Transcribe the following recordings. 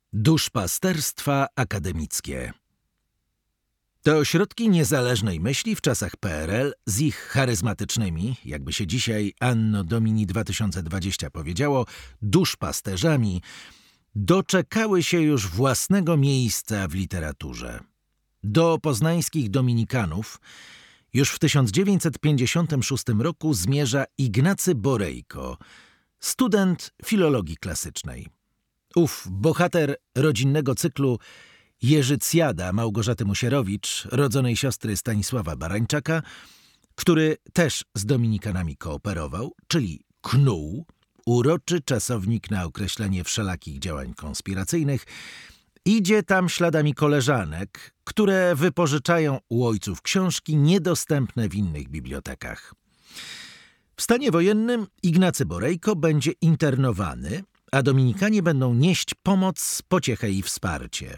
Duszpasterstwa akademickie. Te ośrodki niezależnej myśli w czasach PRL z ich charyzmatycznymi, jakby się dzisiaj Anno Domini 2020 powiedziało, duszpasterzami, doczekały się już własnego miejsca w literaturze. Do poznańskich dominikanów już w 1956 roku zmierza Ignacy Borejko, student filologii klasycznej. Ów bohater rodzinnego cyklu Jerzycjada Małgorzaty Musierowicz, rodzonej siostry Stanisława Barańczaka, który też z dominikanami kooperował, czyli KNUł, uroczy czasownik na określenie wszelakich działań konspiracyjnych, idzie tam śladami koleżanek, które wypożyczają u ojców książki niedostępne w innych bibliotekach. W stanie wojennym Ignacy Borejko będzie internowany, a dominikanie będą nieść pomoc, pociechę i wsparcie.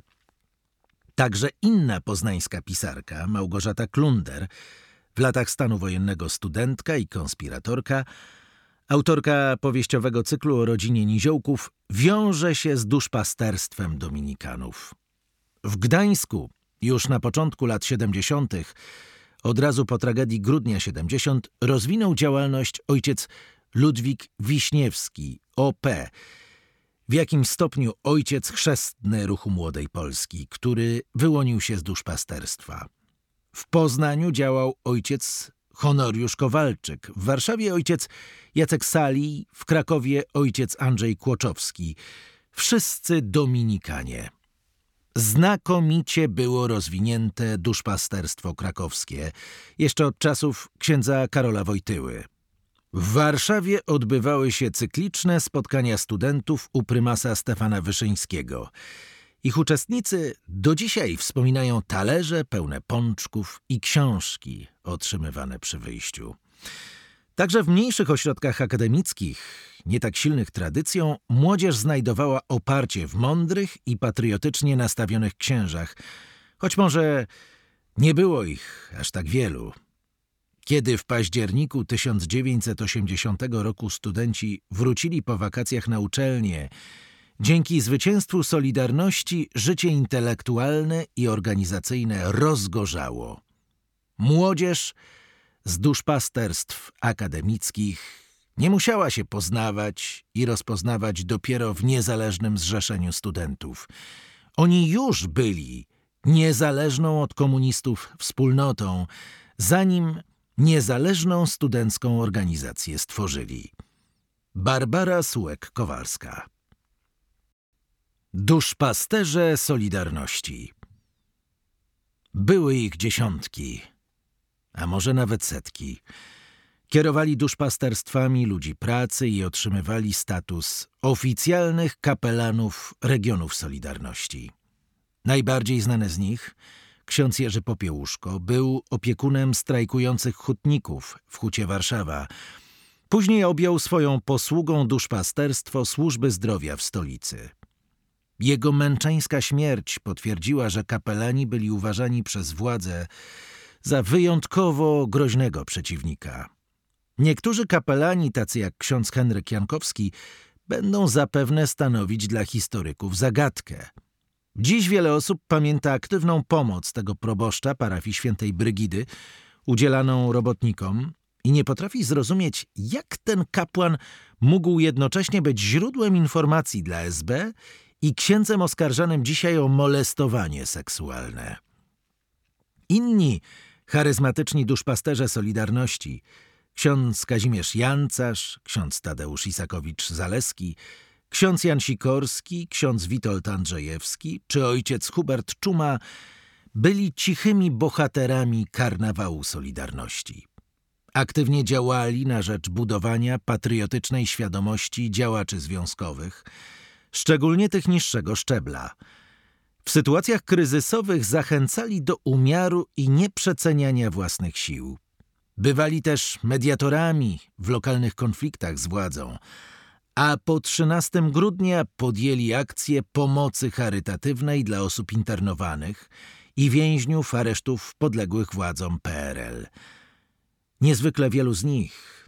Także inna poznańska pisarka, Małgorzata Klunder, w latach stanu wojennego studentka i konspiratorka, autorka powieściowego cyklu o rodzinie Niziołków, wiąże się z duszpasterstwem dominikanów. W Gdańsku już na początku lat 70., od razu po tragedii grudnia 70, rozwinął działalność ojciec Ludwik Wiśniewski, O.P., w jakimś stopniu ojciec chrzestny ruchu Młodej Polski, który wyłonił się z duszpasterstwa. W Poznaniu działał ojciec Honoriusz Kowalczyk, w Warszawie ojciec Jacek Sali, w Krakowie ojciec Andrzej Kłoczowski. Wszyscy dominikanie. Znakomicie było rozwinięte duszpasterstwo krakowskie, jeszcze od czasów księdza Karola Wojtyły. W Warszawie odbywały się cykliczne spotkania studentów u prymasa Stefana Wyszyńskiego. Ich uczestnicy do dzisiaj wspominają talerze pełne pączków i książki otrzymywane przy wyjściu. Także w mniejszych ośrodkach akademickich, nie tak silnych tradycją, młodzież znajdowała oparcie w mądrych i patriotycznie nastawionych księżach, choć może nie było ich aż tak wielu. Kiedy w październiku 1980 roku studenci wrócili po wakacjach na uczelnię, dzięki zwycięstwu Solidarności życie intelektualne i organizacyjne rozgorzało. Młodzież z duszpasterstw akademickich nie musiała się poznawać i rozpoznawać dopiero w niezależnym zrzeszeniu studentów. Oni już byli niezależną od komunistów wspólnotą, zanim niezależną studencką organizację stworzyli. Barbara Sułek-Kowalska. Duszpasterze Solidarności. Były ich dziesiątki, a może nawet setki. Kierowali duszpasterstwami ludzi pracy i otrzymywali status oficjalnych kapelanów regionów Solidarności. Najbardziej znany z nich, ksiądz Jerzy Popiełuszko, był opiekunem strajkujących hutników w Hucie Warszawa. Później objął swoją posługą duszpasterstwo służby zdrowia w stolicy. Jego męczeńska śmierć potwierdziła, że kapelani byli uważani przez władzę za wyjątkowo groźnego przeciwnika. Niektórzy kapelani, tacy jak ksiądz Henryk Jankowski, będą zapewne stanowić dla historyków zagadkę. Dziś wiele osób pamięta aktywną pomoc tego proboszcza parafii Świętej Brygidy udzielaną robotnikom i nie potrafi zrozumieć, jak ten kapłan mógł jednocześnie być źródłem informacji dla SB i księdzem oskarżanym dzisiaj o molestowanie seksualne. Inni charyzmatyczni duszpasterze Solidarności, ksiądz Kazimierz Jancarz, ksiądz Tadeusz Isakowicz-Zaleski, ksiądz Jan Sikorski, ksiądz Witold Andrzejewski czy ojciec Hubert Czuma byli cichymi bohaterami karnawału Solidarności. Aktywnie działali na rzecz budowania patriotycznej świadomości działaczy związkowych, szczególnie tych niższego szczebla. W sytuacjach kryzysowych zachęcali do umiaru i nieprzeceniania własnych sił. Bywali też mediatorami w lokalnych konfliktach z władzą, a po 13 grudnia podjęli akcję pomocy charytatywnej dla osób internowanych i więźniów aresztów podległych władzom PRL. Niezwykle wielu z nich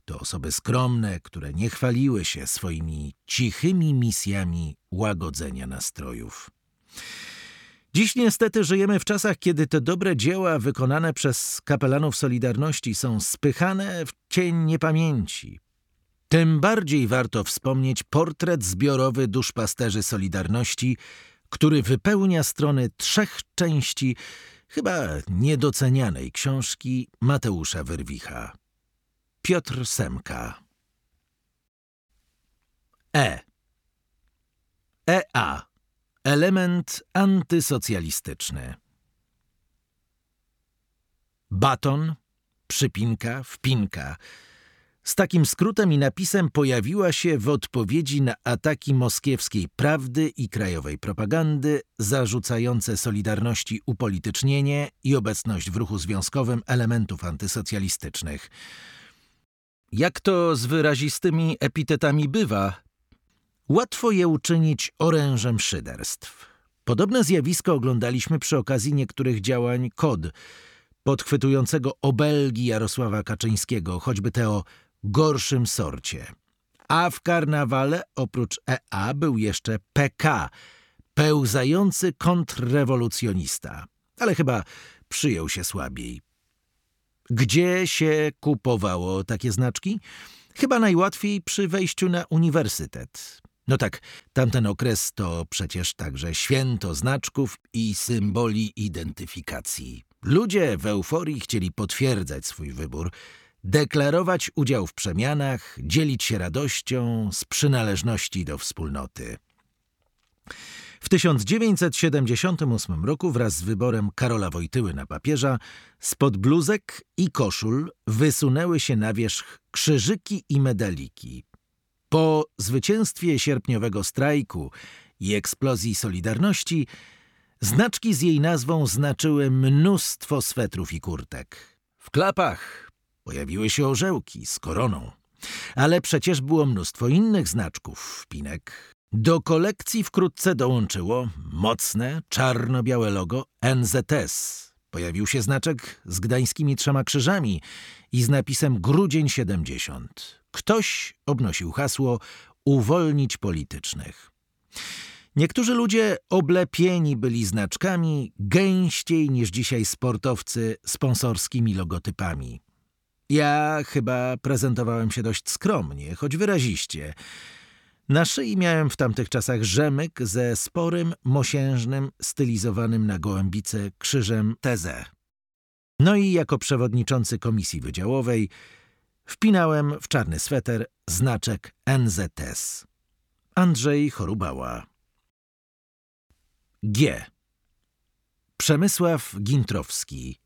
to osoby skromne, które nie chwaliły się swoimi cichymi misjami łagodzenia nastrojów. Dziś niestety żyjemy w czasach, kiedy te dobre dzieła wykonane przez kapelanów Solidarności są spychane w cień niepamięci. Tym bardziej warto wspomnieć portret zbiorowy duszpasterzy Solidarności, który wypełnia strony 3 części chyba niedocenianej książki Mateusza Wyrwicha. Piotr Semka. EA. Element antysocjalistyczny. Baton, przypinka, wpinka. Z takim skrótem i napisem pojawiła się w odpowiedzi na ataki moskiewskiej Prawdy i krajowej propagandy zarzucające Solidarności upolitycznienie i obecność w ruchu związkowym elementów antysocjalistycznych. Jak to z wyrazistymi epitetami bywa, łatwo je uczynić orężem szyderstw. Podobne zjawisko oglądaliśmy przy okazji niektórych działań KOD, podchwytującego obelgi Jarosława Kaczyńskiego, choćby te o gorszym sorcie. A w karnawale oprócz EA był jeszcze PK, pełzający kontrrewolucjonista, ale chyba przyjął się słabiej. Gdzie się kupowało takie znaczki? Chyba najłatwiej przy wejściu na uniwersytet. No tak, tamten okres to przecież także święto znaczków i symboli identyfikacji. Ludzie w euforii chcieli potwierdzać swój wybór, deklarować udział w przemianach, dzielić się radością z przynależności do wspólnoty. W 1978 roku wraz z wyborem Karola Wojtyły na papieża spod bluzek i koszul wysunęły się na wierzch krzyżyki i medaliki. Po zwycięstwie sierpniowego strajku i eksplozji Solidarności znaczki z jej nazwą znaczyły mnóstwo swetrów i kurtek. W klapach pojawiły się orzełki z koroną, ale przecież było mnóstwo innych znaczków, wpinek. Do kolekcji wkrótce dołączyło mocne, czarno-białe logo NZS. Pojawił się znaczek z gdańskimi 3 krzyżami i z napisem Grudzień 70. Ktoś obnosił hasło uwolnić politycznych. Niektórzy ludzie oblepieni byli znaczkami gęściej niż dzisiaj sportowcy sponsorskimi logotypami. Ja chyba prezentowałem się dość skromnie, choć wyraziście. Na szyi miałem w tamtych czasach rzemyk ze sporym, mosiężnym, stylizowanym na gołębicę krzyżem Teze. No i jako przewodniczący komisji wydziałowej wpinałem w czarny sweter znaczek NZS. Andrzej Chorubała. G. Przemysław Gintrowski,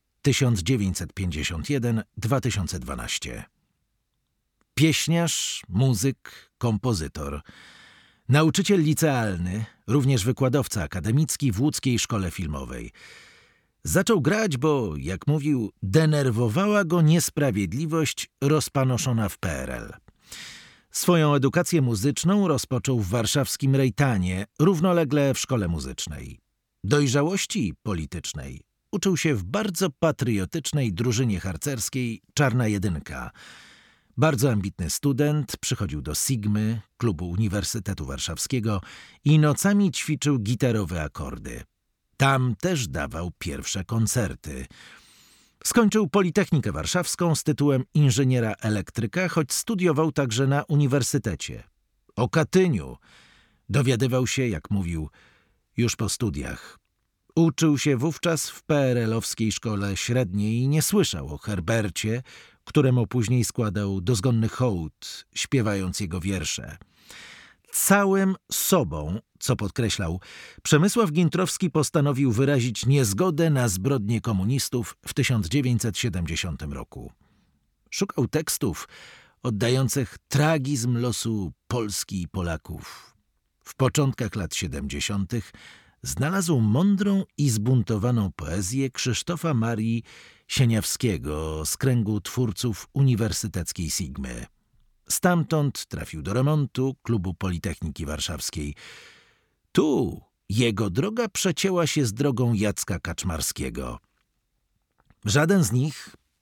1951-2012. Pieśniarz, muzyk, kompozytor. Nauczyciel licealny, również wykładowca akademicki w łódzkiej szkole filmowej. Zaczął grać, bo, jak mówił, denerwowała go niesprawiedliwość rozpanoszona w PRL. Swoją edukację muzyczną rozpoczął w warszawskim Rejtanie, równolegle w szkole muzycznej. Dojrzałości politycznej uczył się w bardzo patriotycznej drużynie harcerskiej Czarna Jedynka. Bardzo ambitny student, przychodził do Sigmy, klubu Uniwersytetu Warszawskiego i nocami ćwiczył gitarowe akordy. Tam też dawał pierwsze koncerty. Skończył Politechnikę Warszawską z tytułem inżyniera elektryka, choć studiował także na uniwersytecie. O Katyniu dowiadywał się, jak mówił, już po studiach. Uczył się wówczas w PRL-owskiej szkole średniej i nie słyszał o Herbercie, któremu później składał dozgonny hołd, śpiewając jego wiersze. Całym sobą, co podkreślał, Przemysław Gintrowski postanowił wyrazić niezgodę na zbrodnie komunistów w 1970 roku. Szukał tekstów oddających tragizm losu Polski i Polaków. W początkach lat 70. znalazł mądrą i zbuntowaną poezję Krzysztofa Marii Sieniawskiego z kręgu twórców uniwersyteckiej Sigmy. Stamtąd trafił do remontu klubu Politechniki Warszawskiej. Tu jego droga przecięła się z drogą Jacka Kaczmarskiego. Żaden z nich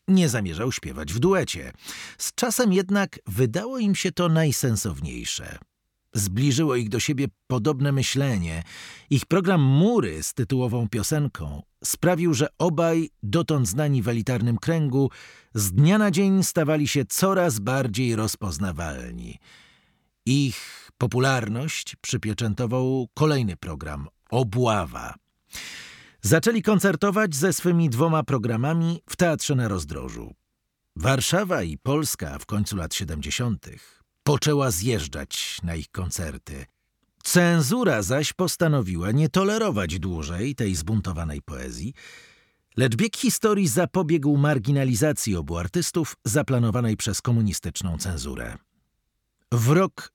nie zamierzał śpiewać w duecie. Z czasem jednak wydało im się to najsensowniejsze. Zbliżyło ich do siebie podobne myślenie. Ich program Mury z tytułową piosenką sprawił, że obaj, dotąd znani w elitarnym kręgu, z dnia na dzień stawali się coraz bardziej rozpoznawalni. Ich popularność przypieczętował kolejny program – Obława. Zaczęli koncertować ze swymi 2 programami w Teatrze na Rozdrożu. Warszawa i Polska w końcu lat 70. poczęła zjeżdżać na ich koncerty. Cenzura zaś postanowiła nie tolerować dłużej tej zbuntowanej poezji, lecz bieg historii zapobiegł marginalizacji obu artystów zaplanowanej przez komunistyczną cenzurę. W rok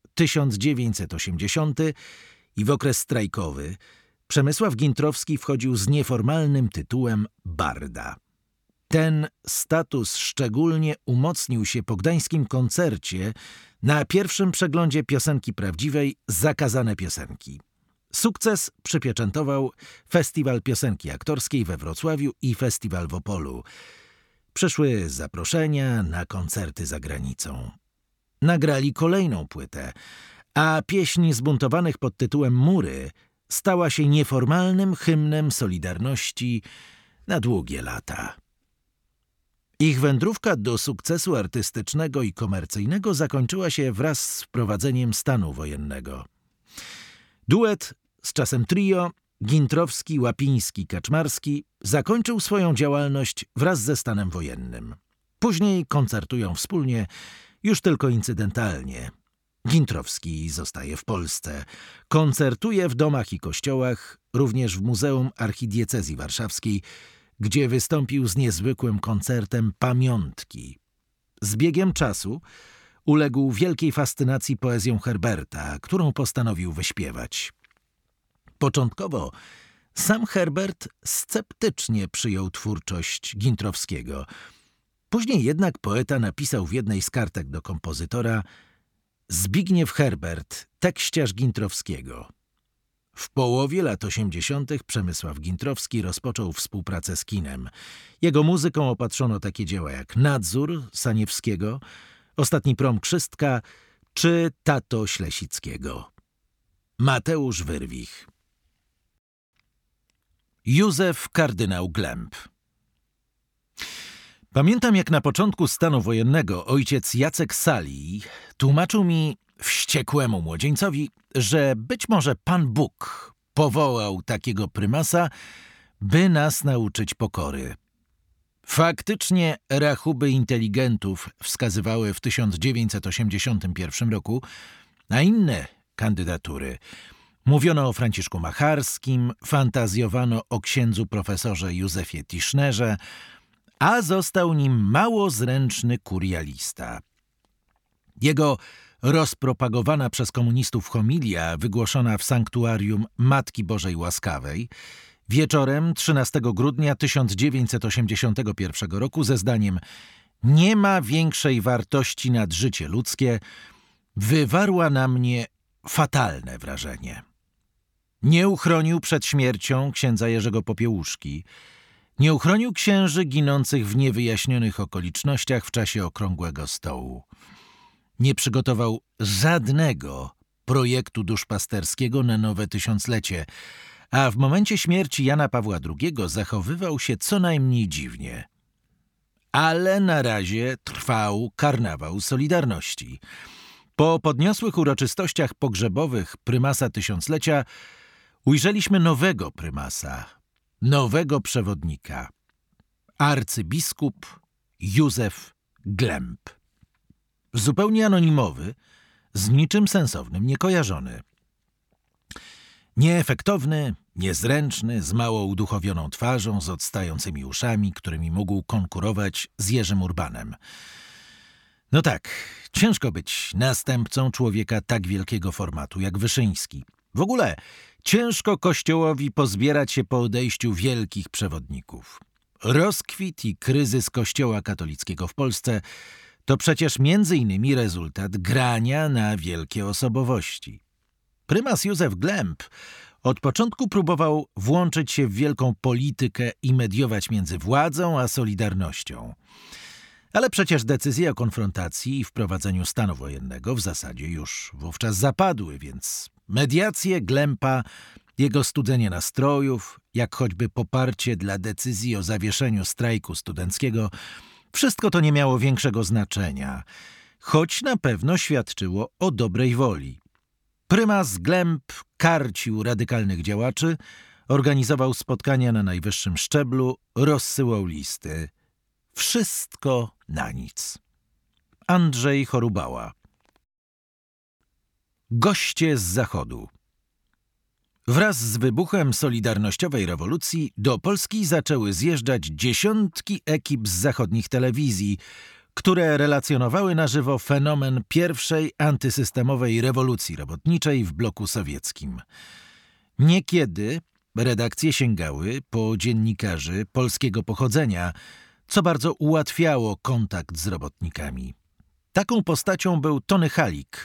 1980 i w okres strajkowy Przemysław Gintrowski wchodził z nieformalnym tytułem barda. Ten status szczególnie umocnił się po gdańskim koncercie na pierwszym przeglądzie piosenki prawdziwej Zakazane piosenki. Sukces przypieczętował Festiwal Piosenki Aktorskiej we Wrocławiu i Festiwal w Opolu. Przyszły zaproszenia na koncerty za granicą. Nagrali kolejną płytę, a pieśń zbuntowanych pod tytułem Mury stała się nieformalnym hymnem Solidarności na długie lata. Ich wędrówka do sukcesu artystycznego i komercyjnego zakończyła się wraz z wprowadzeniem stanu wojennego. Duet, z czasem trio, Gintrowski, Łapiński, Kaczmarski zakończył swoją działalność wraz ze stanem wojennym. Później koncertują wspólnie, już tylko incydentalnie. Gintrowski zostaje w Polsce. Koncertuje w domach i kościołach, również w Muzeum Archidiecezji Warszawskiej, gdzie wystąpił z niezwykłym koncertem Pamiątki. Z biegiem czasu uległ wielkiej fascynacji poezją Herberta, którą postanowił wyśpiewać. Początkowo sam Herbert sceptycznie przyjął twórczość Gintrowskiego. Później jednak poeta napisał w jednej z kartek do kompozytora: Zbigniew Herbert, tekściarz Gintrowskiego. W połowie lat 80. Przemysław Gintrowski rozpoczął współpracę z kinem. Jego muzyką opatrzono takie dzieła jak Nadzór Saniewskiego, Ostatni prom Krzystka czy Tato Ślesickiego. Mateusz Wyrwich. Józef kardynał Glemp. Pamiętam, jak na początku stanu wojennego ojciec Jacek Sali tłumaczył mi, wściekłemu młodzieńcowi, że być może Pan Bóg powołał takiego prymasa, by nas nauczyć pokory. Faktycznie rachuby inteligentów wskazywały w 1981 roku na inne kandydatury. Mówiono o Franciszku Macharskim, fantazjowano o księdzu profesorze Józefie Tischnerze, a został nim mało zręczny kurialista. Jego rozpropagowana przez komunistów homilia, wygłoszona w sanktuarium Matki Bożej Łaskawej, wieczorem 13 grudnia 1981 roku ze zdaniem „Nie ma większej wartości nad życie ludzkie”, wywarła na mnie fatalne wrażenie. Nie uchronił przed śmiercią księdza Jerzego Popiełuszki, nie uchronił księży ginących w niewyjaśnionych okolicznościach w czasie okrągłego stołu. Nie przygotował żadnego projektu duszpasterskiego na nowe tysiąclecie, a w momencie śmierci Jana Pawła II zachowywał się co najmniej dziwnie. Ale na razie trwał karnawał Solidarności. Po podniosłych uroczystościach pogrzebowych prymasa tysiąclecia ujrzeliśmy nowego prymasa, nowego przewodnika. Arcybiskup Józef Glemp. Zupełnie anonimowy, z niczym sensownym niekojarzony. Nieefektowny, niezręczny, z mało uduchowioną twarzą, z odstającymi uszami, którymi mógł konkurować z Jerzym Urbanem. No tak, ciężko być następcą człowieka tak wielkiego formatu jak Wyszyński. W ogóle ciężko Kościołowi pozbierać się po odejściu wielkich przewodników. Rozkwit i kryzys Kościoła katolickiego w Polsce to przecież między innymi rezultat grania na wielkie osobowości. Prymas Józef Glemp od początku próbował włączyć się w wielką politykę i mediować między władzą a Solidarnością. Ale przecież decyzje o konfrontacji i wprowadzeniu stanu wojennego w zasadzie już wówczas zapadły, więc mediacje, Glempa, jego studzenie nastrojów, jak choćby poparcie dla decyzji o zawieszeniu strajku studenckiego, wszystko to nie miało większego znaczenia, choć na pewno świadczyło o dobrej woli. Prymas Glemp karcił radykalnych działaczy, organizował spotkania na najwyższym szczeblu, rozsyłał listy. Wszystko na nic. Andrzej Chorubała. Goście z Zachodu. Wraz z wybuchem solidarnościowej rewolucji do Polski zaczęły zjeżdżać dziesiątki ekip z zachodnich telewizji, które relacjonowały na żywo fenomen pierwszej antysystemowej rewolucji robotniczej w bloku sowieckim. Niekiedy redakcje sięgały po dziennikarzy polskiego pochodzenia, co bardzo ułatwiało kontakt z robotnikami. Taką postacią był Tony Halik,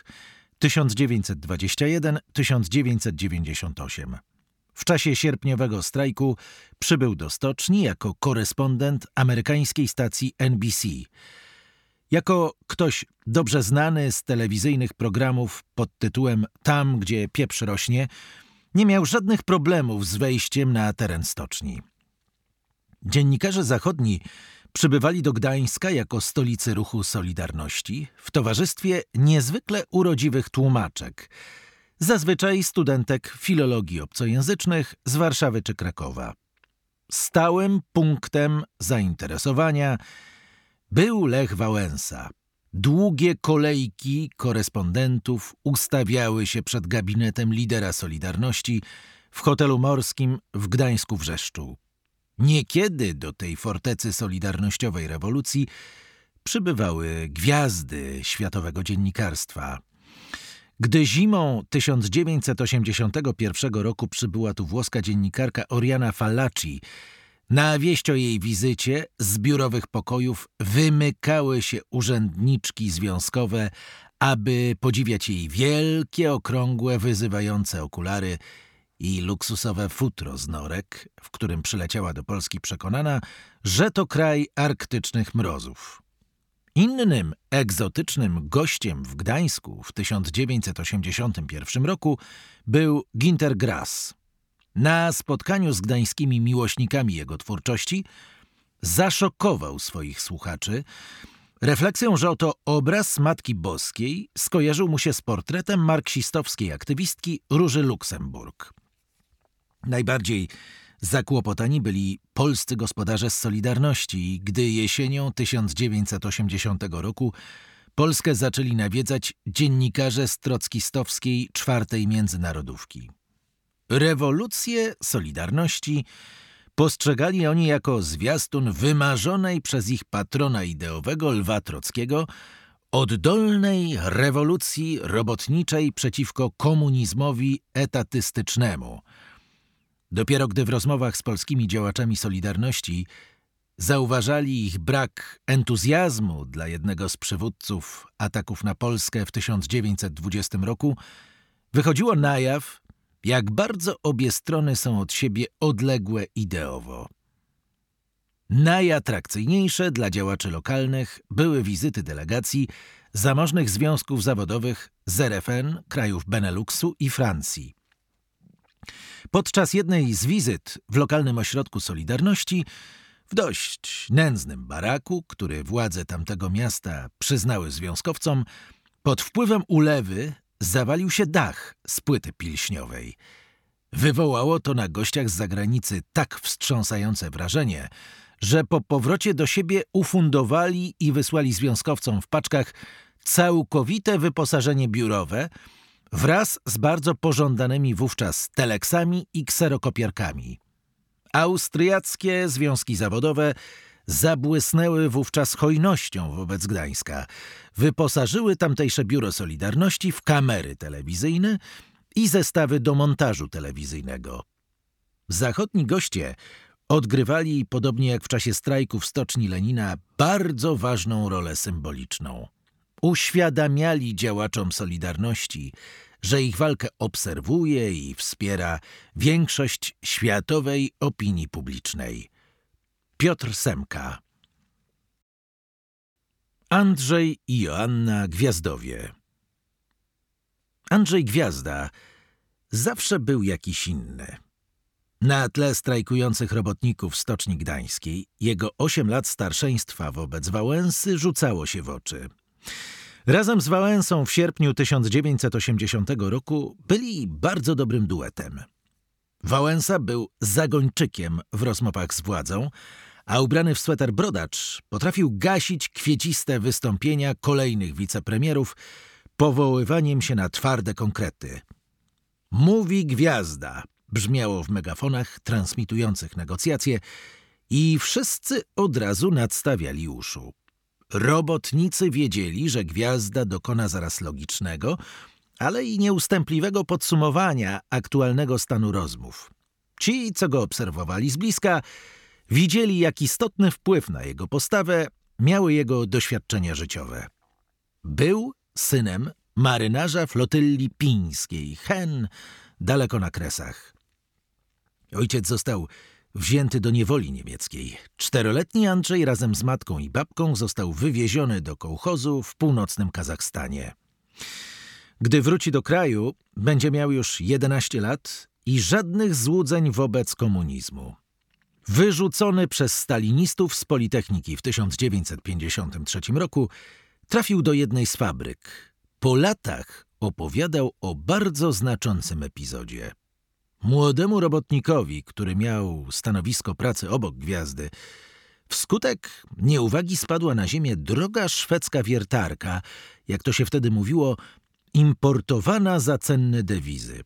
1921–1998. W czasie sierpniowego strajku przybył do stoczni jako korespondent amerykańskiej stacji NBC. Jako ktoś dobrze znany z telewizyjnych programów pod tytułem Tam, gdzie pieprz rośnie, nie miał żadnych problemów z wejściem na teren stoczni. Dziennikarze zachodni przybywali do Gdańska jako stolicy ruchu Solidarności w towarzystwie niezwykle urodziwych tłumaczek, zazwyczaj studentek filologii obcojęzycznych z Warszawy czy Krakowa. Stałym punktem zainteresowania był Lech Wałęsa. Długie kolejki korespondentów ustawiały się przed gabinetem lidera Solidarności w hotelu morskim w Gdańsku-Wrzeszczu. Niekiedy do tej fortecy solidarnościowej rewolucji przybywały gwiazdy światowego dziennikarstwa. Gdy zimą 1981 roku przybyła tu włoska dziennikarka Oriana Fallaci, na wieść o jej wizycie z biurowych pokojów wymykały się urzędniczki związkowe, aby podziwiać jej wielkie, okrągłe, wyzywające okulary i luksusowe futro z norek, w którym przyleciała do Polski przekonana, że to kraj arktycznych mrozów. Innym egzotycznym gościem w Gdańsku w 1981 roku był Günter Grass. Na spotkaniu z gdańskimi miłośnikami jego twórczości zaszokował swoich słuchaczy refleksją, że oto obraz Matki Boskiej skojarzył mu się z portretem marksistowskiej aktywistki Róży Luksemburg. Najbardziej zakłopotani byli polscy gospodarze z Solidarności, gdy jesienią 1980 roku Polskę zaczęli nawiedzać dziennikarze z trockistowskiej czwartej międzynarodówki. Rewolucję Solidarności postrzegali oni jako zwiastun wymarzonej przez ich patrona ideowego Lwa Trockiego oddolnej rewolucji robotniczej przeciwko komunizmowi etatystycznemu. Dopiero gdy w rozmowach z polskimi działaczami Solidarności zauważali ich brak entuzjazmu dla jednego z przywódców ataków na Polskę w 1920 roku, wychodziło na jaw, jak bardzo obie strony są od siebie odległe ideowo. Najatrakcyjniejsze dla działaczy lokalnych były wizyty delegacji zamożnych związków zawodowych z RFN, krajów Beneluxu i Francji. Podczas jednej z wizyt w lokalnym ośrodku Solidarności, w dość nędznym baraku, który władze tamtego miasta przyznały związkowcom, pod wpływem ulewy zawalił się dach z płyty pilśniowej. Wywołało to na gościach z zagranicy tak wstrząsające wrażenie, że po powrocie do siebie ufundowali i wysłali związkowcom w paczkach całkowite wyposażenie biurowe wraz z bardzo pożądanymi wówczas teleksami i kserokopierkami. Austriackie związki zawodowe zabłysnęły wówczas hojnością wobec Gdańska. Wyposażyły tamtejsze biuro Solidarności w kamery telewizyjne i zestawy do montażu telewizyjnego. Zachodni goście odgrywali, podobnie jak w czasie strajku w Stoczni Lenina, bardzo ważną rolę symboliczną. Uświadamiali działaczom Solidarności, że ich walkę obserwuje i wspiera większość światowej opinii publicznej. Piotr Semka. Andrzej i Joanna Gwiazdowie. Andrzej Gwiazda zawsze był jakiś inny. Na tle strajkujących robotników Stoczni Gdańskiej jego 8 lat starszeństwa wobec Wałęsy rzucało się w oczy. Razem z Wałęsą w sierpniu 1980 roku byli bardzo dobrym duetem. Wałęsa był zagończykiem w rozmowach z władzą, a ubrany w sweter brodacz potrafił gasić kwieciste wystąpienia kolejnych wicepremierów powoływaniem się na twarde konkrety. Mówi Gwiazda brzmiało w megafonach transmitujących negocjacje i wszyscy od razu nadstawiali uszu. Robotnicy wiedzieli, że Gwiazda dokona zaraz logicznego, ale i nieustępliwego podsumowania aktualnego stanu rozmów. Ci, co go obserwowali z bliska, widzieli, jak istotny wpływ na jego postawę miały jego doświadczenia życiowe. Był synem marynarza flotylli pińskiej, Hen, daleko na Kresach. Ojciec został wzięty do niewoli niemieckiej. 4-letni Andrzej razem z matką i babką został wywieziony do kołchozu w północnym Kazachstanie. Gdy wróci do kraju, będzie miał już 11 lat i żadnych złudzeń wobec komunizmu. Wyrzucony przez stalinistów z Politechniki w 1953 roku, trafił do jednej z fabryk. Po latach opowiadał o bardzo znaczącym epizodzie. Młodemu robotnikowi, który miał stanowisko pracy obok Gwiazdy, wskutek nieuwagi spadła na ziemię droga szwedzka wiertarka, jak to się wtedy mówiło, importowana za cenne dewizy.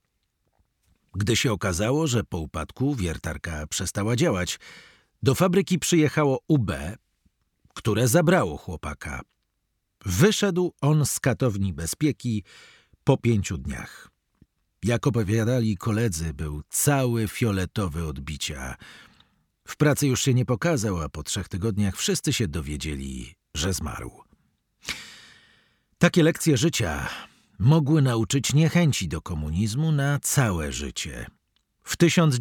Gdy się okazało, że po upadku wiertarka przestała działać, do fabryki przyjechało UB, które zabrało chłopaka. Wyszedł on z katowni bezpieki po 5 dniach. Jak opowiadali koledzy, był cały fioletowy od bicia. W pracy już się nie pokazał, a po 3 tygodniach wszyscy się dowiedzieli, że zmarł. Takie lekcje życia mogły nauczyć niechęci do komunizmu na całe życie. W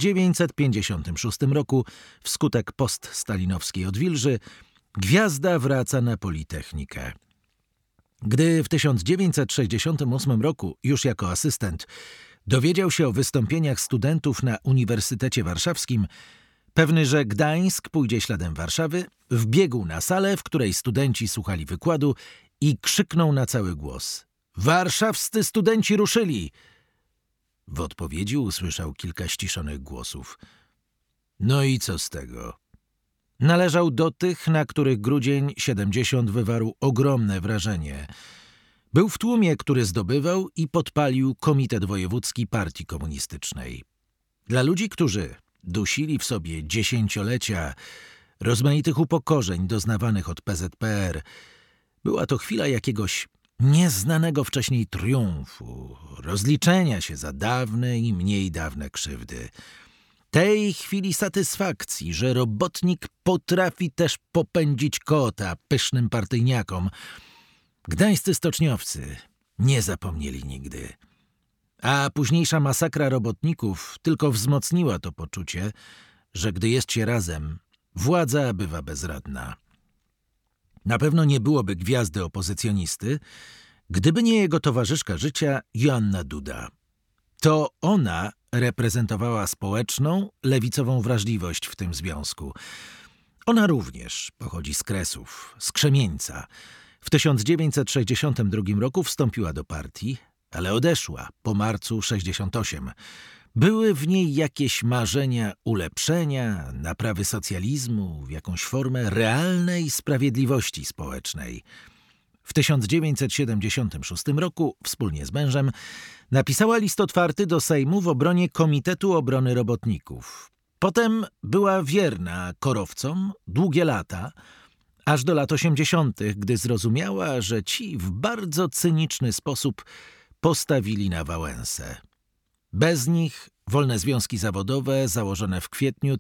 1956 roku, wskutek poststalinowskiej odwilży, Gwiazda wraca na Politechnikę. Gdy w 1968 roku, już jako asystent, dowiedział się o wystąpieniach studentów na Uniwersytecie Warszawskim, pewny, że Gdańsk pójdzie śladem Warszawy, wbiegł na salę, w której studenci słuchali wykładu i krzyknął na cały głos: „Warszawscy studenci ruszyli!” W odpowiedzi usłyszał kilka ściszonych głosów. No i co z tego? Należał do tych, na których grudzień 70 wywarł ogromne wrażenie. Był w tłumie, który zdobywał i podpalił Komitet Wojewódzki Partii Komunistycznej. Dla ludzi, którzy dusili w sobie dziesięciolecia rozmaitych upokorzeń doznawanych od PZPR, była to chwila jakiegoś nieznanego wcześniej triumfu, rozliczenia się za dawne i mniej dawne krzywdy. Tej chwili satysfakcji, że robotnik potrafi też popędzić kota pysznym partyjniakom, gdańscy stoczniowcy nie zapomnieli nigdy. A późniejsza masakra robotników tylko wzmocniła to poczucie, że gdy jest się razem, władza bywa bezradna. Na pewno nie byłoby Gwiazdy opozycjonisty, gdyby nie jego towarzyszka życia Joanna Duda. To ona reprezentowała społeczną, lewicową wrażliwość w tym związku. Ona również pochodzi z Kresów, z Krzemieńca. W 1962 roku wstąpiła do partii, ale odeszła po marcu 68. Były w niej jakieś marzenia ulepszenia, naprawy socjalizmu, w jakąś formę realnej sprawiedliwości społecznej. W 1976 roku, wspólnie z mężem, napisała list otwarty do Sejmu w obronie Komitetu Obrony Robotników. Potem była wierna korowcom długie lata, aż do lat 80., gdy zrozumiała, że ci w bardzo cyniczny sposób postawili na Wałęsę. Bez nich wolne związki zawodowe, założone w kwietniu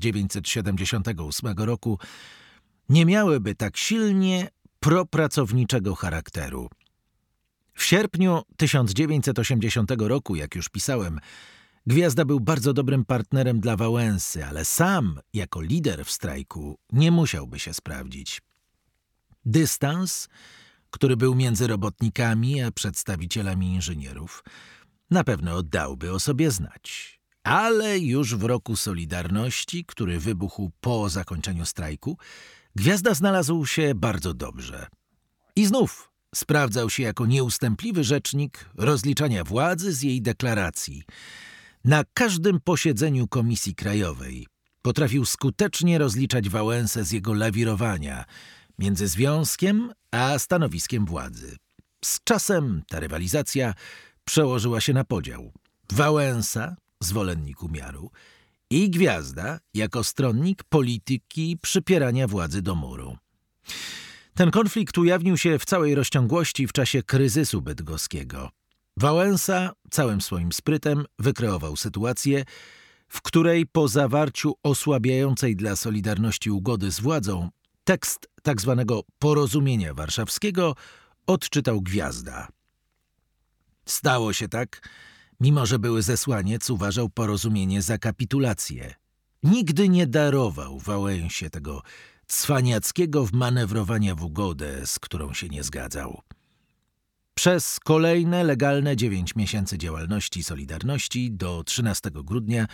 1978 roku, nie miałyby tak silnie propracowniczego charakteru. W sierpniu 1980 roku, jak już pisałem, Gwiazda był bardzo dobrym partnerem dla Wałęsy, ale sam, jako lider w strajku, nie musiałby się sprawdzić. Dystans, który był między robotnikami a przedstawicielami inżynierów, na pewno oddałby o sobie znać. Ale już w roku Solidarności, który wybuchł po zakończeniu strajku, Gwiazda znalazł się bardzo dobrze. I znów sprawdzał się jako nieustępliwy rzecznik rozliczania władzy z jej deklaracji. Na każdym posiedzeniu Komisji Krajowej potrafił skutecznie rozliczać Wałęsę z jego lawirowania między związkiem a stanowiskiem władzy. Z czasem ta rywalizacja przełożyła się na podział. Wałęsa, zwolennik umiaru, i Gwiazda jako stronnik polityki przypierania władzy do muru. Ten konflikt ujawnił się w całej rozciągłości w czasie kryzysu bydgoskiego. Wałęsa całym swoim sprytem wykreował sytuację, w której po zawarciu osłabiającej dla Solidarności ugody z władzą tekst tzw. porozumienia warszawskiego odczytał Gwiazda. Stało się tak, mimo że były zesłaniec uważał porozumienie za kapitulację. Nigdy nie darował Wałęsie tego cwaniackiego wmanewrowania w ugodę, z którą się nie zgadzał. Przez kolejne legalne 9 miesięcy działalności Solidarności do 13 grudnia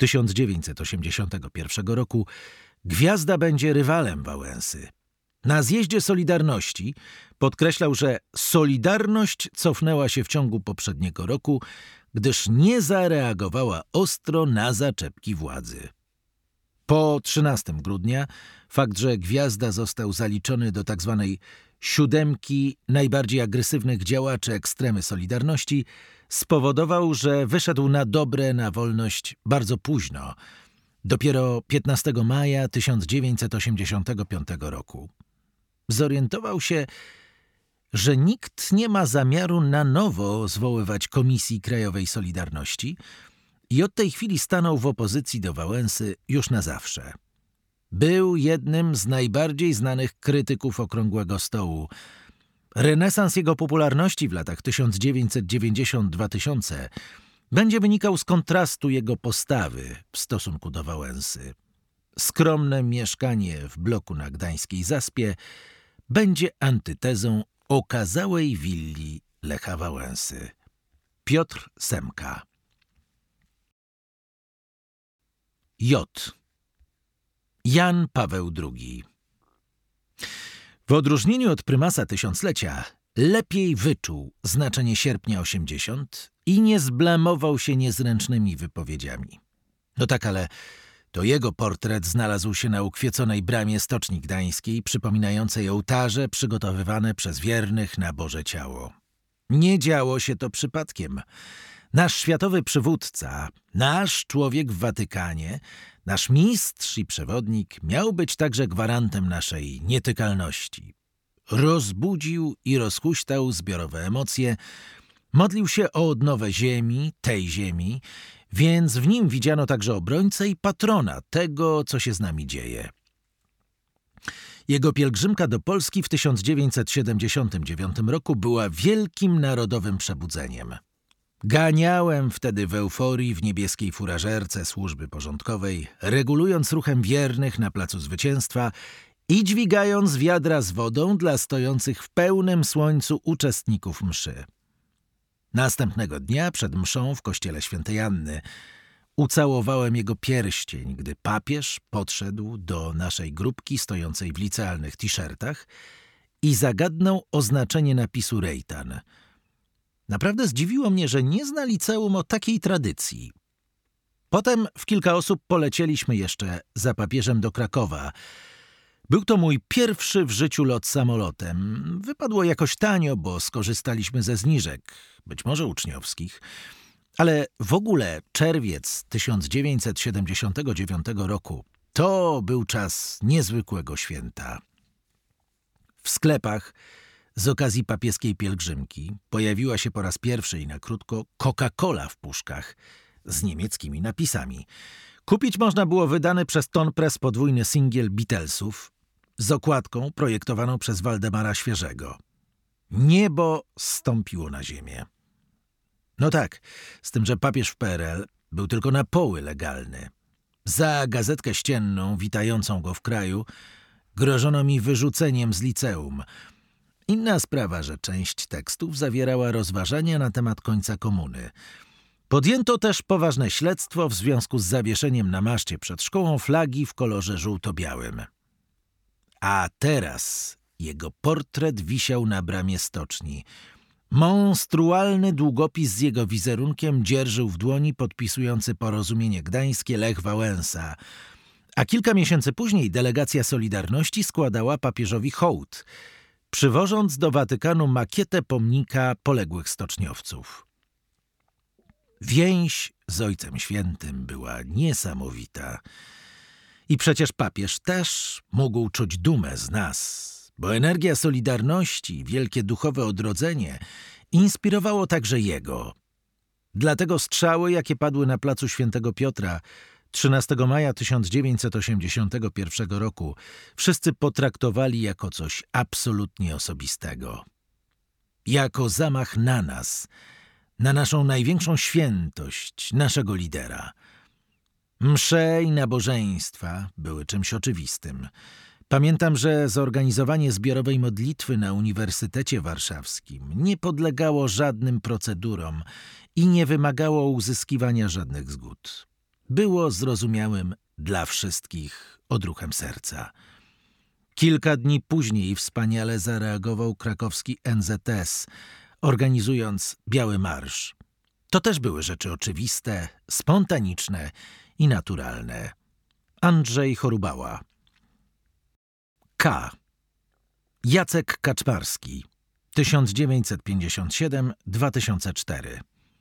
1981 roku Gwiazda będzie rywalem Wałęsy. Na zjeździe Solidarności podkreślał, że Solidarność cofnęła się w ciągu poprzedniego roku, gdyż nie zareagowała ostro na zaczepki władzy. Po 13 grudnia fakt, że Gwiazda został zaliczony do tzw. siódemki najbardziej agresywnych działaczy ekstremy Solidarności, spowodował, że wyszedł na dobre na wolność bardzo późno, dopiero 15 maja 1985 roku. Zorientował się, że nikt nie ma zamiaru na nowo zwoływać Komisji Krajowej Solidarności i od tej chwili stanął w opozycji do Wałęsy już na zawsze. Był jednym z najbardziej znanych krytyków Okrągłego Stołu. Renesans jego popularności w latach 1990-2000 będzie wynikał z kontrastu jego postawy w stosunku do Wałęsy. Skromne mieszkanie w bloku na Gdańskiej Zaspie będzie antytezą okazałej willi Lecha Wałęsy. Piotr Semka. J. Jan Paweł II. W odróżnieniu od prymasa tysiąclecia lepiej wyczuł znaczenie sierpnia 80 i nie zblamował się niezręcznymi wypowiedziami. No tak, ale to jego portret znalazł się na ukwieconej bramie Stoczni Gdańskiej, przypominającej ołtarze przygotowywane przez wiernych na Boże Ciało. Nie działo się to przypadkiem. Nasz światowy przywódca, nasz człowiek w Watykanie, nasz mistrz i przewodnik miał być także gwarantem naszej nietykalności. Rozbudził i rozhuśtał zbiorowe emocje, modlił się o odnowę ziemi, tej ziemi, więc w nim widziano także obrońcę i patrona tego, co się z nami dzieje. Jego pielgrzymka do Polski w 1979 roku była wielkim narodowym przebudzeniem. Ganiałem wtedy w euforii w niebieskiej furażerce służby porządkowej, regulując ruchem wiernych na Placu Zwycięstwa i dźwigając wiadra z wodą dla stojących w pełnym słońcu uczestników mszy. Następnego dnia przed mszą w kościele Świętej Anny ucałowałem jego pierścień, gdy papież podszedł do naszej grupki stojącej w licealnych t-shirtach i zagadnął o znaczenie napisu Rejtan. Naprawdę zdziwiło mnie, że nie zna liceum o takiej tradycji. Potem w kilka osób polecieliśmy jeszcze za papieżem do Krakowa. Był to mój pierwszy w życiu lot samolotem. Wypadło jakoś tanio, bo skorzystaliśmy ze zniżek, być może uczniowskich. Ale w ogóle czerwiec 1979 roku to był czas niezwykłego święta. W sklepach z okazji papieskiej pielgrzymki pojawiła się po raz pierwszy i na krótko Coca-Cola w puszkach z niemieckimi napisami. Kupić można było wydany przez Ton Press podwójny singiel Beatlesów z okładką projektowaną przez Waldemara Świeżego. Niebo zstąpiło na ziemię. No tak, z tym, że papież w PRL był tylko na poły legalny. Za gazetkę ścienną witającą go w kraju Grożono mi wyrzuceniem z liceum. Inna sprawa, że część tekstów zawierała rozważania na temat końca komuny. Podjęto też poważne śledztwo w związku z zawieszeniem na maszcie przed szkołą flagi w kolorze żółto-białym. A teraz jego portret wisiał na bramie stoczni. Monstrualny długopis z jego wizerunkiem dzierżył w dłoni podpisujący porozumienie gdańskie Lech Wałęsa, a kilka miesięcy później delegacja Solidarności składała papieżowi hołd, przywożąc do Watykanu makietę pomnika poległych stoczniowców. Więź z Ojcem Świętym była niesamowita. I przecież papież też mógł czuć dumę z nas, bo energia Solidarności, wielkie duchowe odrodzenie inspirowało także jego. Dlatego strzały, jakie padły na placu Świętego Piotra 13 maja 1981 roku, wszyscy potraktowali jako coś absolutnie osobistego. Jako zamach na nas, na naszą największą świętość, naszego lidera. Msze i nabożeństwa były czymś oczywistym. Pamiętam, że zorganizowanie zbiorowej modlitwy na Uniwersytecie Warszawskim nie podlegało żadnym procedurom i nie wymagało uzyskiwania żadnych zgód. Było zrozumiałym dla wszystkich odruchem serca. Kilka dni później wspaniale zareagował krakowski NZS, organizując Biały Marsz. To też były rzeczy oczywiste, spontaniczne i naturalne. Andrzej Chorubała. K. Jacek Kaczmarski, 1957–2004.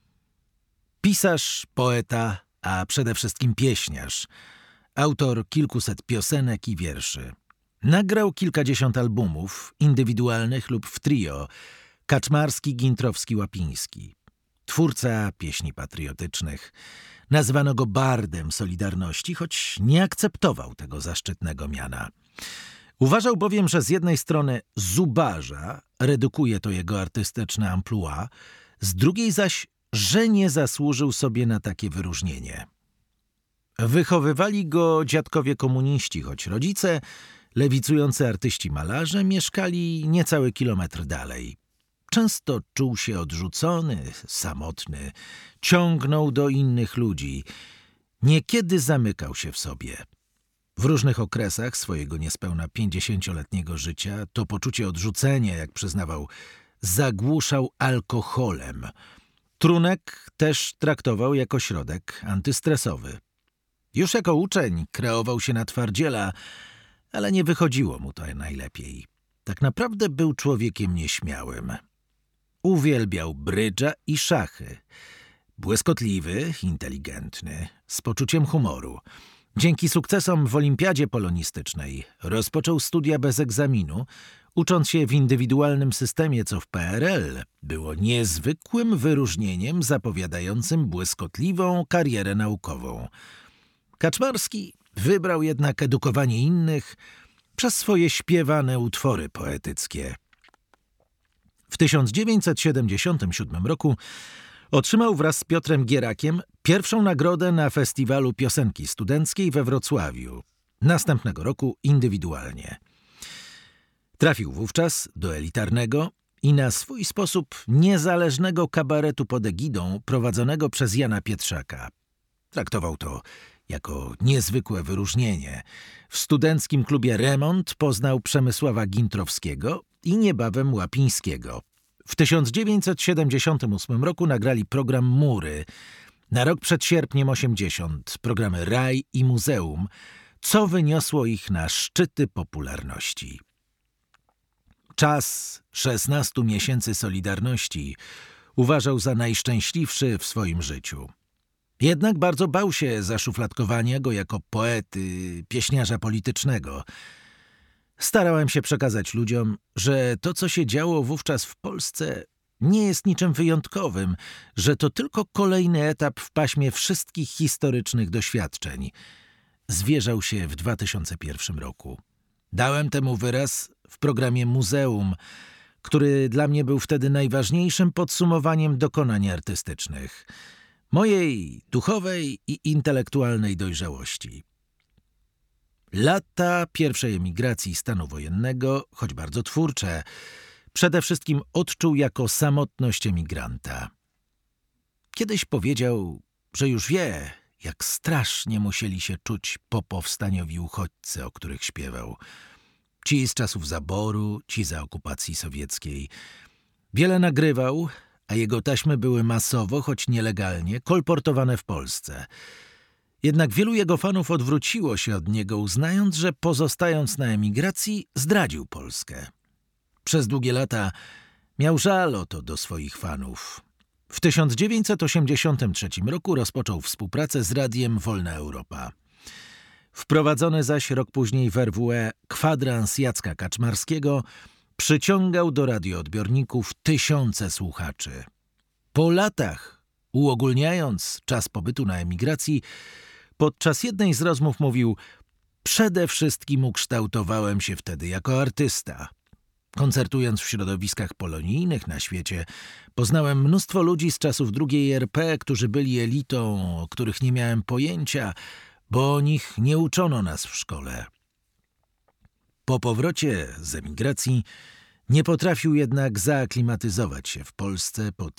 Pisarz, poeta, a przede wszystkim pieśniarz. Autor kilkuset piosenek i wierszy. Nagrał kilkadziesiąt albumów, indywidualnych lub w trio, Kaczmarski, Gintrowski, Łapiński. Twórca pieśni patriotycznych. Nazwano go bardem Solidarności, choć nie akceptował tego zaszczytnego miana. Uważał bowiem, że z jednej strony zubaża, redukuje to jego artystyczne amplua, z drugiej zaś, że nie zasłużył sobie na takie wyróżnienie. Wychowywali go dziadkowie komuniści, choć rodzice, lewicujący artyści malarze, mieszkali niecały kilometr dalej. Często czuł się odrzucony, samotny, ciągnął do innych ludzi. Niekiedy zamykał się w sobie. W różnych okresach swojego niespełna 50-letniego życia to poczucie odrzucenia, jak przyznawał, zagłuszał alkoholem. Trunek też traktował jako środek antystresowy. Już jako uczeń kreował się na twardziela, ale nie wychodziło mu to najlepiej. Tak naprawdę był człowiekiem nieśmiałym. Uwielbiał brydża i szachy. Błyskotliwy, inteligentny, z poczuciem humoru. Dzięki sukcesom w olimpiadzie polonistycznej rozpoczął studia bez egzaminu, ucząc się w indywidualnym systemie, co w PRL było niezwykłym wyróżnieniem zapowiadającym błyskotliwą karierę naukową. Kaczmarski wybrał jednak edukowanie innych przez swoje śpiewane utwory poetyckie. W 1977 roku otrzymał wraz z Piotrem Gierakiem pierwszą nagrodę na Festiwalu Piosenki Studenckiej we Wrocławiu. Następnego roku indywidualnie. Trafił wówczas do elitarnego i na swój sposób niezależnego kabaretu pod egidą prowadzonego przez Jana Pietrzaka. Traktował to jako niezwykłe wyróżnienie. W studenckim klubie Remont poznał Przemysława Gintrowskiego i niebawem Łapińskiego. W 1978 roku nagrali program Mury. Na rok przed sierpniem 80 programy Raj i Muzeum, co wyniosło ich na szczyty popularności. Czas 16 miesięcy Solidarności uważał za najszczęśliwszy w swoim życiu. Jednak bardzo bał się zaszufladkowania go jako poety, pieśniarza politycznego. Starałem się przekazać ludziom, że to, co się działo wówczas w Polsce, nie jest niczym wyjątkowym, że to tylko kolejny etap w paśmie wszystkich historycznych doświadczeń. Zwierzał się w 2001 roku. Dałem temu wyraz w programie Muzeum, który dla mnie był wtedy najważniejszym podsumowaniem dokonań artystycznych, mojej duchowej i intelektualnej dojrzałości. Lata pierwszej emigracji stanu wojennego, choć bardzo twórcze, przede wszystkim odczuł jako samotność emigranta. Kiedyś powiedział, że już wie, jak strasznie musieli się czuć popowstaniowi uchodźcy, o których śpiewał. Ci z czasów zaboru, ci za okupacji sowieckiej. Wiele nagrywał, a jego taśmy były masowo, choć nielegalnie, kolportowane w Polsce. Jednak wielu jego fanów odwróciło się od niego, uznając, że pozostając na emigracji zdradził Polskę. Przez długie lata miał żal o to do swoich fanów. W 1983 roku rozpoczął współpracę z Radiem Wolna Europa. Wprowadzony zaś rok później w RWE kwadrans Jacka Kaczmarskiego przyciągał do radioodbiorników tysiące słuchaczy. Po latach, uogólniając czas pobytu na emigracji, podczas jednej z rozmów mówił: przede wszystkim ukształtowałem się wtedy jako artysta. Koncertując w środowiskach polonijnych na świecie, poznałem mnóstwo ludzi z czasów II RP, którzy byli elitą, o których nie miałem pojęcia, bo o nich nie uczono nas w szkole. Po powrocie z emigracji nie potrafił jednak zaaklimatyzować się w Polsce po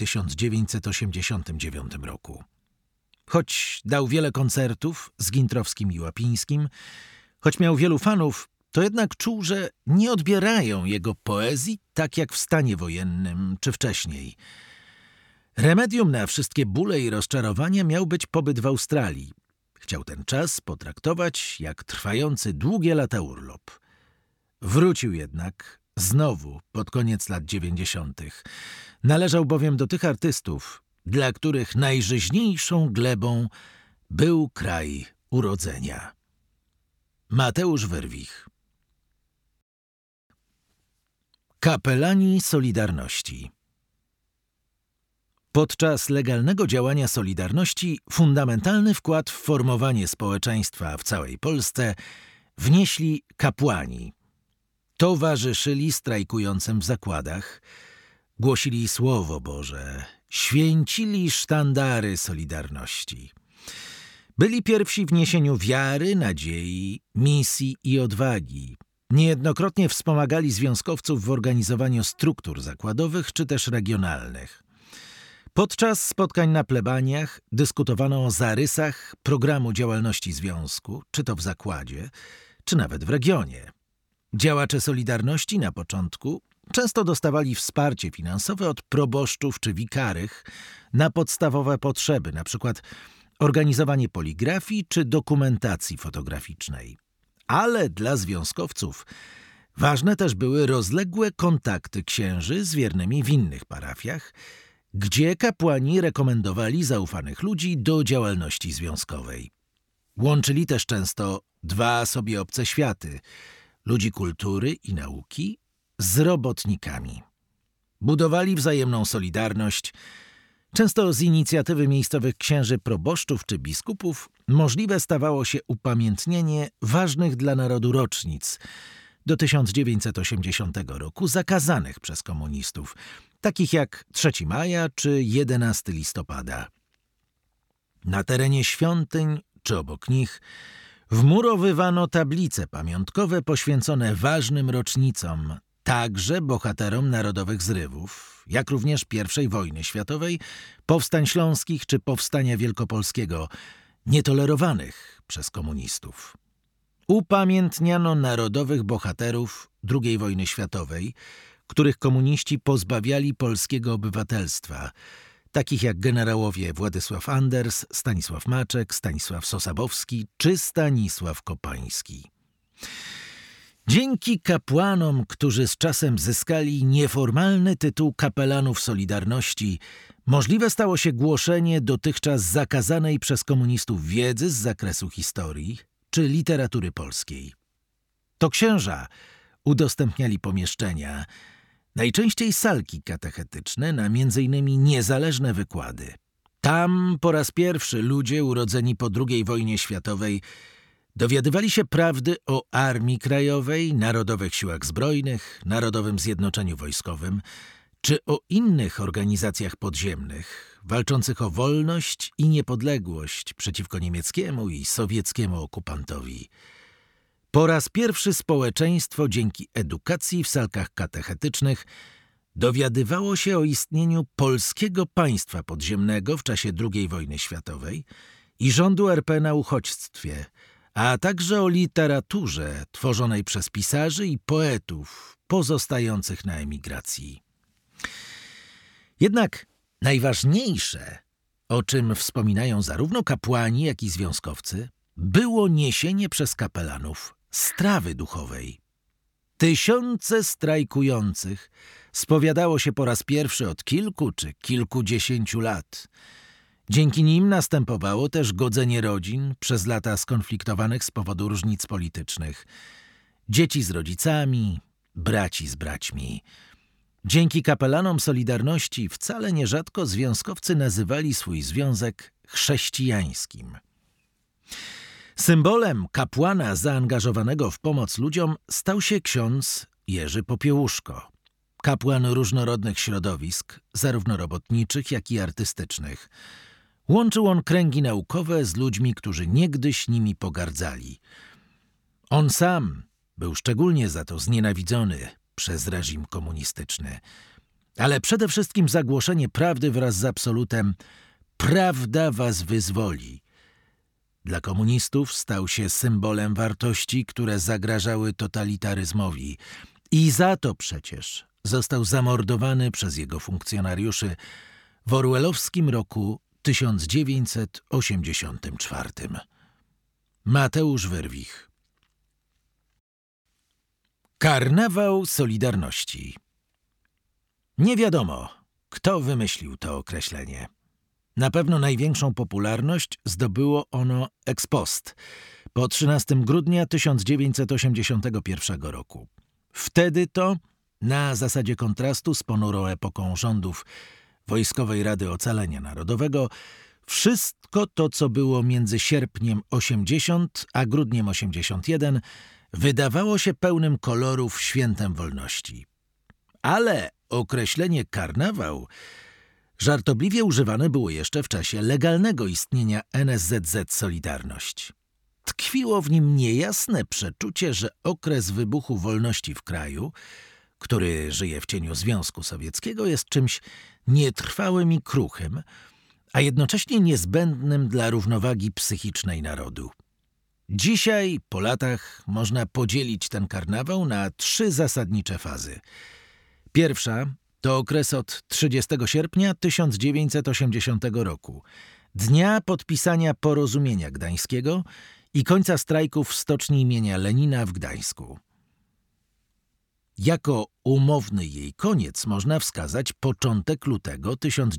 1989 roku. Choć dał wiele koncertów z Gintrowskim i Łapińskim, choć miał wielu fanów, to jednak czuł, że nie odbierają jego poezji tak jak w stanie wojennym czy wcześniej. Remedium na wszystkie bóle i rozczarowania miał być pobyt w Australii. Chciał ten czas potraktować jak trwający długie lata urlop. Wrócił jednak znowu pod koniec lat 90. Należał bowiem do tych artystów, dla których najżyźniejszą glebą był kraj urodzenia. Mateusz Wyrwich. Kapelani Solidarności. Podczas legalnego działania Solidarności fundamentalny wkład w formowanie społeczeństwa w całej Polsce wnieśli kapłani. Towarzyszyli strajkującym w zakładach, głosili Słowo Boże, święcili sztandary Solidarności. Byli pierwsi w niesieniu wiary, nadziei, misji i odwagi. Niejednokrotnie wspomagali związkowców w organizowaniu struktur zakładowych czy też regionalnych. Podczas spotkań na plebaniach dyskutowano o zarysach programu działalności związku, czy to w zakładzie, czy nawet w regionie. Działacze Solidarności na początku często dostawali wsparcie finansowe od proboszczów czy wikarych na podstawowe potrzeby, np. organizowanie poligrafii czy dokumentacji fotograficznej. Ale dla związkowców ważne też były rozległe kontakty księży z wiernymi w innych parafiach, gdzie kapłani rekomendowali zaufanych ludzi do działalności związkowej. Łączyli też często dwa sobie obce światy – ludzi kultury i nauki z robotnikami. Budowali wzajemną solidarność. Często z inicjatywy miejscowych księży proboszczów czy biskupów możliwe stawało się upamiętnienie ważnych dla narodu rocznic do 1980 roku zakazanych przez komunistów, takich jak 3 maja czy 11 listopada. Na terenie świątyń czy obok nich wmurowywano tablice pamiątkowe poświęcone ważnym rocznicom, także bohaterom narodowych zrywów, jak również I wojny światowej, powstań śląskich czy powstania wielkopolskiego, nietolerowanych przez komunistów. Upamiętniano narodowych bohaterów II wojny światowej, których komuniści pozbawiali polskiego obywatelstwa, takich jak generałowie Władysław Anders, Stanisław Maczek, Stanisław Sosabowski czy Stanisław Kopański. Dzięki kapłanom, którzy z czasem zyskali nieformalny tytuł kapelanów Solidarności, możliwe stało się głoszenie dotychczas zakazanej przez komunistów wiedzy z zakresu historii czy literatury polskiej. To księża udostępniali pomieszczenia, najczęściej salki katechetyczne na m.in. niezależne wykłady. Tam po raz pierwszy ludzie urodzeni po II wojnie światowej dowiadywali się prawdy o Armii Krajowej, Narodowych Siłach Zbrojnych, Narodowym Zjednoczeniu Wojskowym czy o innych organizacjach podziemnych walczących o wolność i niepodległość przeciwko niemieckiemu i sowieckiemu okupantowi. Po raz pierwszy społeczeństwo dzięki edukacji w salkach katechetycznych dowiadywało się o istnieniu polskiego państwa podziemnego w czasie II wojny światowej i rządu RP na uchodźstwie, a także o literaturze tworzonej przez pisarzy i poetów pozostających na emigracji. Jednak najważniejsze, o czym wspominają zarówno kapłani, jak i związkowcy, było niesienie przez kapelanów strawy duchowej. Tysiące strajkujących spowiadało się po raz pierwszy od kilku czy kilkudziesięciu lat. Dzięki nim następowało też godzenie rodzin przez lata skonfliktowanych z powodu różnic politycznych. Dzieci z rodzicami, braci z braćmi. Dzięki kapelanom Solidarności wcale nierzadko związkowcy nazywali swój związek chrześcijańskim. Symbolem kapłana zaangażowanego w pomoc ludziom stał się ksiądz Jerzy Popiełuszko, kapłan różnorodnych środowisk, zarówno robotniczych, jak i artystycznych. Łączył on kręgi naukowe z ludźmi, którzy niegdyś nimi pogardzali. On sam był szczególnie za to znienawidzony przez reżim komunistyczny. Ale przede wszystkim za głoszenie prawdy wraz z absolutem „Prawda was wyzwoli”. Dla komunistów stał się symbolem wartości, które zagrażały totalitaryzmowi i za to przecież został zamordowany przez jego funkcjonariuszy w orwellowskim roku 1984. Mateusz Wyrwich. Karnawał Solidarności. Nie wiadomo, kto wymyślił to określenie. Na pewno największą popularność zdobyło ono ex post, po 13 grudnia 1981 roku. Wtedy to, na zasadzie kontrastu z ponurą epoką rządów Wojskowej Rady Ocalenia Narodowego, wszystko to, co było między sierpniem 80 a grudniem 81, wydawało się pełnym kolorów świętem wolności. Ale określenie karnawał żartobliwie używane było jeszcze w czasie legalnego istnienia NSZZ Solidarność. Tkwiło w nim niejasne przeczucie, że okres wybuchu wolności w kraju, który żyje w cieniu Związku Sowieckiego, jest czymś nietrwałym i kruchym, a jednocześnie niezbędnym dla równowagi psychicznej narodu. Dzisiaj, po latach, można podzielić ten karnawał na 3 zasadnicze fazy. Pierwsza to okres od 30 sierpnia 1980 roku, dnia podpisania Porozumienia Gdańskiego i końca strajków w stoczni imienia Lenina w Gdańsku. Jako umowny jej koniec można wskazać początek lutego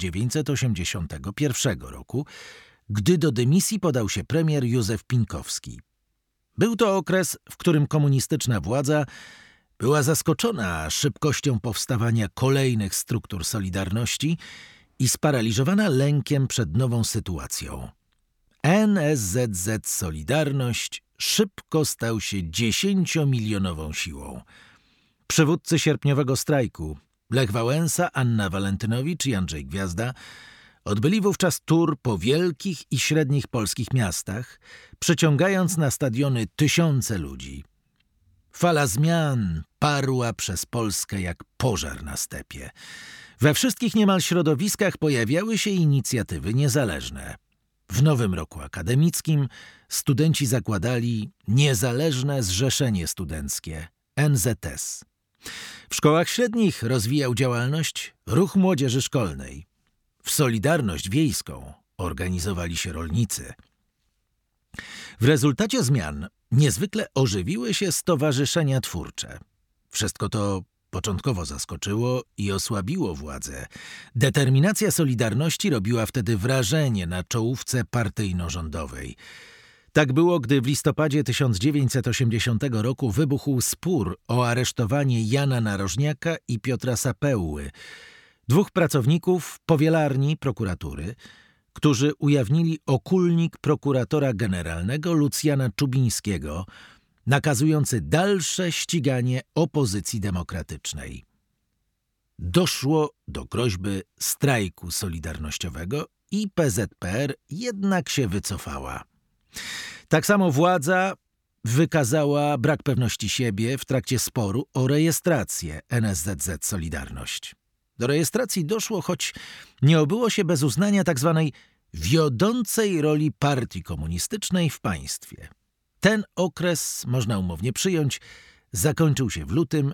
1981 roku, gdy do dymisji podał się premier Józef Pińkowski. Był to okres, w którym komunistyczna władza była zaskoczona szybkością powstawania kolejnych struktur Solidarności i sparaliżowana lękiem przed nową sytuacją. NSZZ Solidarność szybko stał się 10-milionową siłą. Przywódcy sierpniowego strajku Lech Wałęsa, Anna Walentynowicz i Andrzej Gwiazda odbyli wówczas tour po wielkich i średnich polskich miastach, przyciągając na stadiony tysiące ludzi. Fala zmian parła przez Polskę jak pożar na stepie. We wszystkich niemal środowiskach pojawiały się inicjatywy niezależne. W nowym roku akademickim studenci zakładali Niezależne Zrzeszenie Studenckie, NZS. W szkołach średnich rozwijał działalność Ruch Młodzieży Szkolnej. W Solidarność Wiejską organizowali się rolnicy. W rezultacie zmian niezwykle ożywiły się stowarzyszenia twórcze. Wszystko to początkowo zaskoczyło i osłabiło władzę. Determinacja Solidarności robiła wtedy wrażenie na czołówce partyjno-rządowej. Tak było, gdy w listopadzie 1980 roku wybuchł spór o aresztowanie Jana Narożniaka i Piotra Sapeły, 2 pracowników powielarni prokuratury, którzy ujawnili okulnik prokuratora generalnego Lucjana Czubińskiego, nakazujący dalsze ściganie opozycji demokratycznej. Doszło do groźby strajku solidarnościowego i PZPR jednak się wycofała. Tak samo władza wykazała brak pewności siebie w trakcie sporu o rejestrację NSZZ Solidarność. Do rejestracji doszło, choć nie obyło się bez uznania tzw. wiodącej roli partii komunistycznej w państwie. Ten okres, można umownie przyjąć, zakończył się w lutym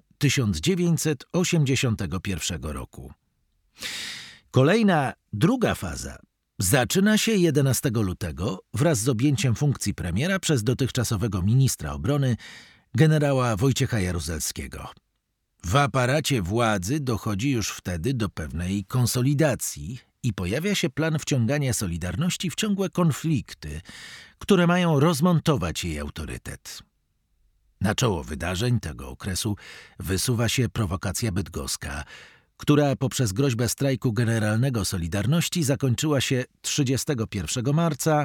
1981 roku. Kolejna, druga faza zaczyna się 11 lutego wraz z objęciem funkcji premiera przez dotychczasowego ministra obrony generała Wojciecha Jaruzelskiego. W aparacie władzy dochodzi już wtedy do pewnej konsolidacji i pojawia się plan wciągania Solidarności w ciągłe konflikty, które mają rozmontować jej autorytet. Na czoło wydarzeń tego okresu wysuwa się prowokacja bydgoska, która poprzez groźbę strajku generalnego Solidarności zakończyła się 31 marca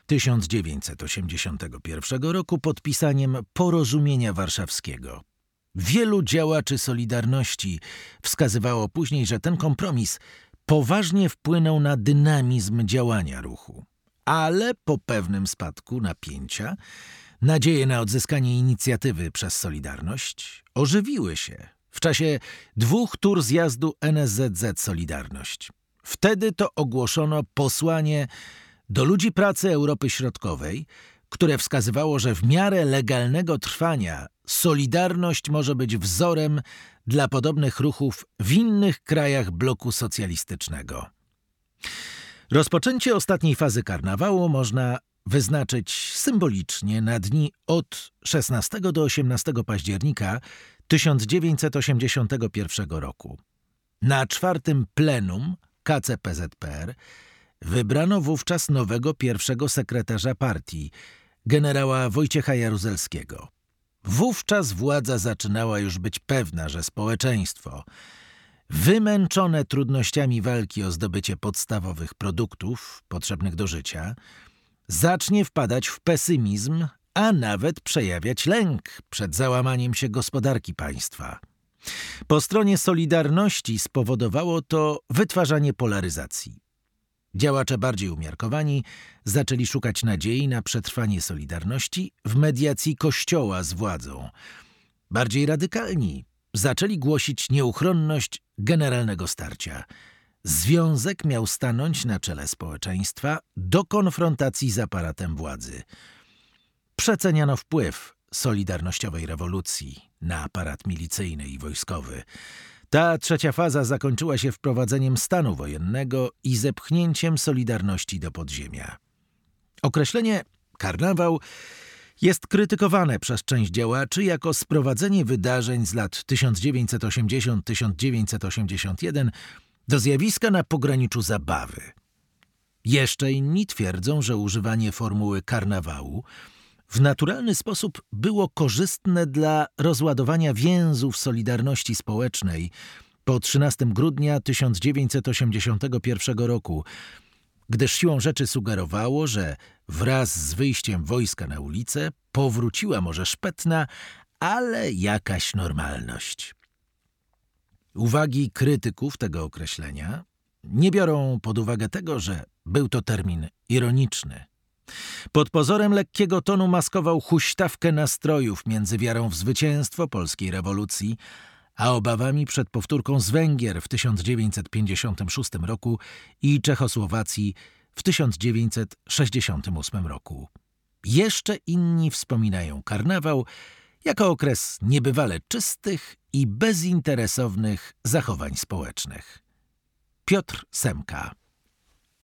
1981 roku podpisaniem Porozumienia Warszawskiego. Wielu działaczy Solidarności wskazywało później, że ten kompromis poważnie wpłynął na dynamizm działania ruchu. Ale po pewnym spadku napięcia nadzieje na odzyskanie inicjatywy przez Solidarność ożywiły się w czasie 2 tur zjazdu NSZZ Solidarność. Wtedy to ogłoszono posłanie do ludzi pracy Europy Środkowej, które wskazywało, że w miarę legalnego trwania Solidarność może być wzorem dla podobnych ruchów w innych krajach bloku socjalistycznego. Rozpoczęcie ostatniej fazy karnawału można wyznaczyć symbolicznie na dni od 16 do 18 października 1981 roku. Na 4. plenum KCPZPR wybrano wówczas nowego pierwszego sekretarza partii, generała Wojciecha Jaruzelskiego. Wówczas władza zaczynała już być pewna, że społeczeństwo, wymęczone trudnościami walki o zdobycie podstawowych produktów potrzebnych do życia, zacznie wpadać w pesymizm, a nawet przejawiać lęk przed załamaniem się gospodarki państwa. Po stronie Solidarności spowodowało to wytwarzanie polaryzacji. Działacze bardziej umiarkowani zaczęli szukać nadziei na przetrwanie Solidarności w mediacji Kościoła z władzą. Bardziej radykalni zaczęli głosić nieuchronność generalnego starcia. Związek miał stanąć na czele społeczeństwa do konfrontacji z aparatem władzy. Przeceniano wpływ solidarnościowej rewolucji na aparat milicyjny i wojskowy. Ta trzecia faza zakończyła się wprowadzeniem stanu wojennego i zepchnięciem Solidarności do podziemia. Określenie karnawał jest krytykowane przez część działaczy jako sprowadzenie wydarzeń z lat 1980-1981 do zjawiska na pograniczu zabawy. Jeszcze inni twierdzą, że używanie formuły karnawału w naturalny sposób było korzystne dla rozładowania więzów Solidarności Społecznej po 13 grudnia 1981 roku, gdyż siłą rzeczy sugerowało, że wraz z wyjściem wojska na ulicę powróciła może szpetna, ale jakaś normalność. Uwagi krytyków tego określenia nie biorą pod uwagę tego, że był to termin ironiczny. Pod pozorem lekkiego tonu maskował huśtawkę nastrojów między wiarą w zwycięstwo polskiej rewolucji, a obawami przed powtórką z Węgier w 1956 roku i Czechosłowacji w 1968 roku. Jeszcze inni wspominają karnawał jako okres niebywale czystych i bezinteresownych zachowań społecznych. Piotr Semka.